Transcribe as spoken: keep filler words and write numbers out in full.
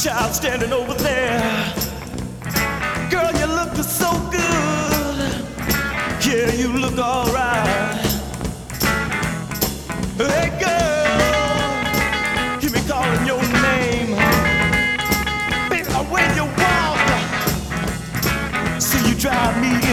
child standing over there. Girl, you look so good. Yeah, you look alright. Hey girl, hear me calling your name. Baby, when you walk, see you drive me